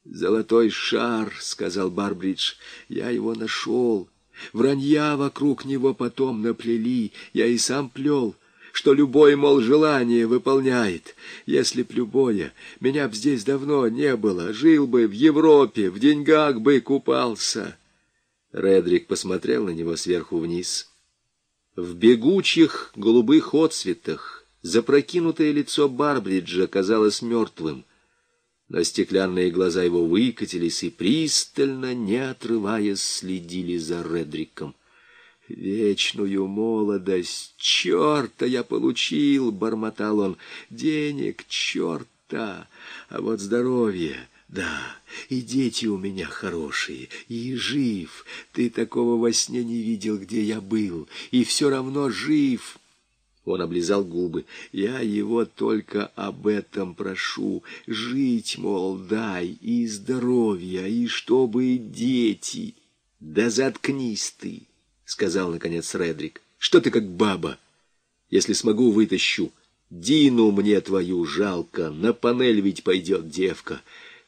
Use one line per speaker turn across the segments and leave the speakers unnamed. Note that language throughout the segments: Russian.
«Золотой шар», — сказал Барбридж, — «я его нашел. Вранья вокруг него потом наплели, я и сам плел, что любое, мол, желание выполняет. Если б любое, меня б здесь давно не было, жил бы в Европе, в деньгах бы купался». Редрик посмотрел на него сверху вниз. В бегучих голубых отсветах запрокинутое лицо Барбриджа казалось мертвым, но стеклянные глаза его выкатились и пристально, не отрываясь, следили за Редриком. «Вечную молодость! Черта я получил!» — бормотал он. «Денег черта! А вот здоровье! Да, и дети у меня хорошие, и жив. Ты такого во сне не видел, где я был, и все равно жив». Он облизал губы. «Я его только об этом прошу. Жить, мол, дай, и здоровья, и чтобы дети». «Да заткнись ты», — сказал, наконец, Редрик. «Что ты как баба? Если смогу, вытащу. Дину мне твою жалко, на панель ведь пойдет девка».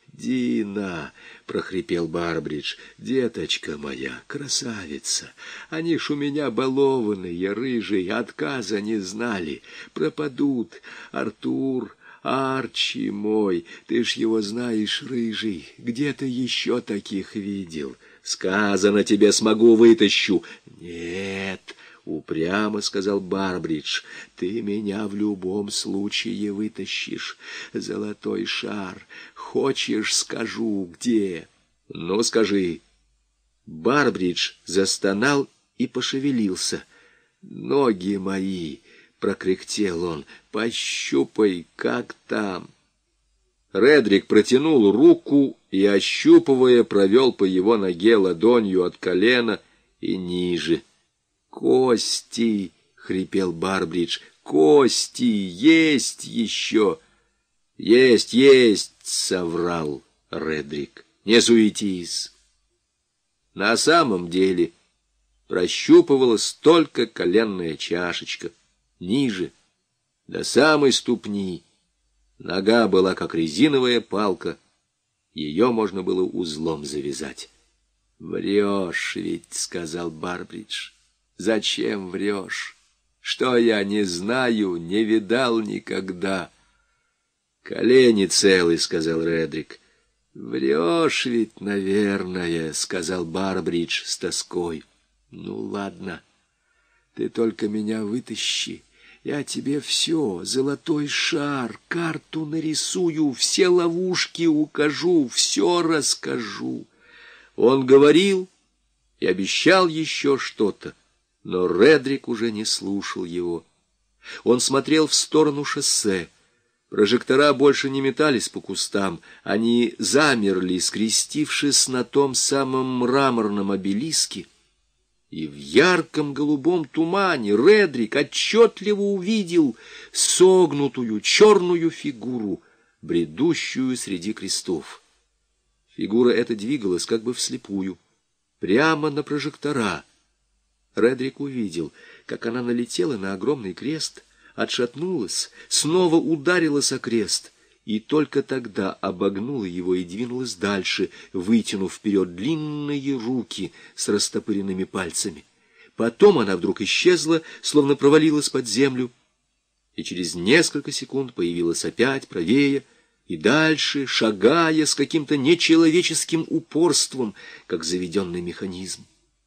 «Дина», — прохрипел Барбридж, — «деточка моя, красавица, они ж у меня балованные, рыжие, отказа не знали, пропадут. Артур, Арчи мой, ты ж его знаешь, рыжий, где ты еще таких видел? Сказано тебе, смогу, вытащу». «Нет», — упрямо сказал Барбридж, — «ты меня в любом случае вытащишь. Золотой шар. Хочешь, скажу, где?» «Ну, скажи». Барбридж застонал и пошевелился. «Ноги мои», — прокряхтел он, — «пощупай, как там». Редрик протянул руку и, ощупывая, провел по его ноге ладонью от колена и ниже. «Кости!» — хрипел Барбридж. «Кости! Есть еще!» «Есть, есть!» — соврал Редрик. «Не суетись!» На самом деле прощупывалась только коленная чашечка. Ниже, до самой ступни, нога была как резиновая палка. Ее можно было узлом завязать. «Врешь ведь!» — сказал Барбридж. «Зачем врешь? Что я не знаю, не видал никогда?» «Колени целы», — сказал Редрик. «Врешь ведь, наверное», — сказал Барбридж с тоской. «Ну, ладно, ты только меня вытащи. Я тебе все, золотой шар, карту нарисую, все ловушки укажу, все расскажу». Он говорил и обещал еще что-то. Но Редрик уже не слушал его. Он смотрел в сторону шоссе. Прожектора больше не метались по кустам. Они замерли, скрестившись на том самом мраморном обелиске. И в ярком голубом тумане Редрик отчетливо увидел согнутую черную фигуру, бредущую среди крестов. Фигура эта двигалась как бы вслепую, прямо на прожектора. Редрик увидел, как она налетела на огромный крест, отшатнулась, снова ударилась о крест, и только тогда обогнула его и двинулась дальше, вытянув вперед длинные руки с растопыренными пальцами. Потом она вдруг исчезла, словно провалилась под землю, и через несколько секунд появилась опять правее и дальше, шагая с каким-то нечеловеческим упорством, как заведенный механизм.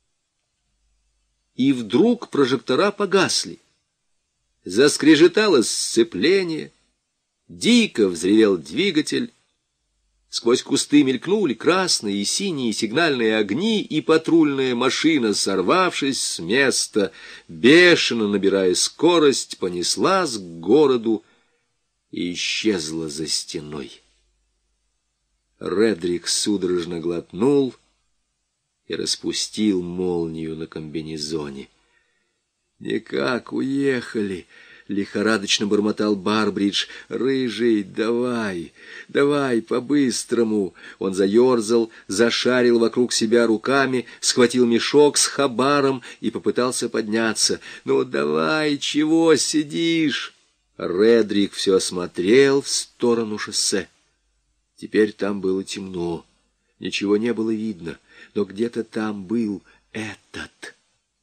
И вдруг прожектора погасли. Заскрежетало сцепление, дико взревел двигатель, сквозь кусты мелькнули красные и синие сигнальные огни, и патрульная машина, сорвавшись с места, бешено набирая скорость, понеслась к городу и исчезла за стеной. Редрик судорожно глотнул и распустил молнию на комбинезоне. «Никак уехали!» — лихорадочно бормотал Барбридж. «Рыжий, давай, давай, по-быстрому!» Он заерзал, зашарил вокруг себя руками, схватил мешок с хабаром и попытался подняться. «Ну давай, чего сидишь?» Редрик все смотрел в сторону шоссе. Теперь там было темно, ничего не было видно, но где-то там был этот.